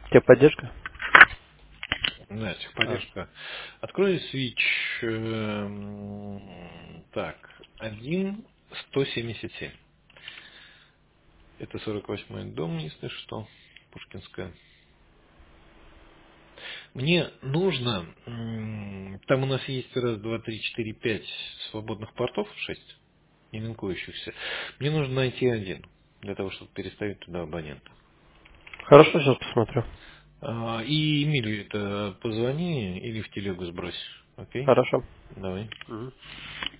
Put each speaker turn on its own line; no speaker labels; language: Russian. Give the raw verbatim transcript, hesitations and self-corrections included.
Техподдержка?
Да,
А,
техподдержка. Открой switch. эм, Так, один сто семьдесят семь. Это сорок восьмой дом, если что, Пушкинская. Мне нужно, м, там у нас есть раз, два, три, четыре, пять свободных портов, шесть, не линкующихся. Мне нужно найти один, для того, чтобы переставить туда абонента.
Хорошо, сейчас посмотрю.
А, И Эмилию это позвони или в телегу сбрось. Окей?
Хорошо.
Давай.
Мгм.